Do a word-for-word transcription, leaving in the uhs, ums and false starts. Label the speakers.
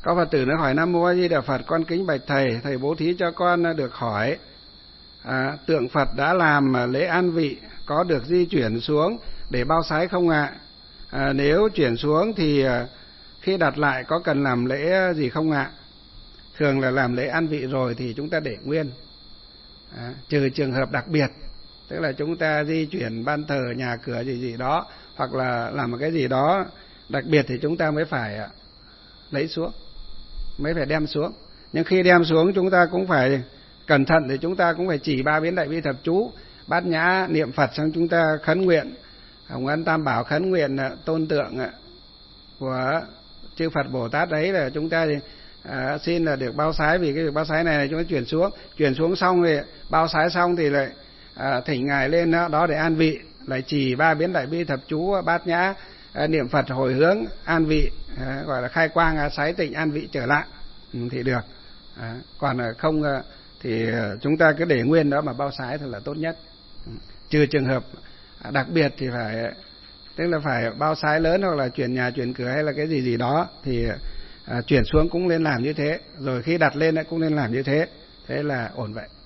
Speaker 1: Có Phật tử nó hỏi: Nam Mô A Di Đà Phật, con kính bạch thầy, thầy bố thí cho con được hỏi, à, tượng Phật đã làm lễ an vị có được di chuyển xuống để bao sái không ạ? À, nếu chuyển xuống thì khi đặt lại có cần làm lễ gì không ạ? Thường là làm lễ an vị rồi thì chúng ta để nguyên, à, trừ trường hợp đặc biệt, tức là chúng ta di chuyển ban thờ, nhà cửa gì gì đó, hoặc là làm một cái gì đó đặc biệt thì chúng ta mới phải lấy xuống, mới phải đem xuống. Nhưng khi đem xuống chúng ta cũng phải cẩn thận, thì chúng ta cũng phải chỉ ba biến đại bi thập chú, bát nhã niệm Phật, xong chúng ta khấn nguyện Hồng Ân Tam Bảo, khấn nguyện tôn tượng của chư Phật Bồ Tát đấy, là chúng ta thì à, xin là được bao sái. Vì cái việc bao sái này, này chúng ta chuyển xuống, chuyển xuống xong thì bao sái xong thì lại à, thỉnh ngài lên đó, đó để an vị, lại chỉ ba biến đại bi thập chú, bát nhã à, niệm Phật, hồi hướng an vị, à, gọi là khai quang à, sái tịnh an vị trở lại, ừ, thì được. À, còn không thì chúng ta cứ để nguyên đó mà bao sái thật là tốt nhất. Ừ, trừ trường hợp đặc biệt thì phải, tức là phải bao sái lớn, hoặc là chuyển nhà chuyển cửa hay là cái gì gì đó thì à, chuyển xuống cũng nên làm như thế, rồi khi đặt lên cũng nên làm như thế, thế là ổn vậy.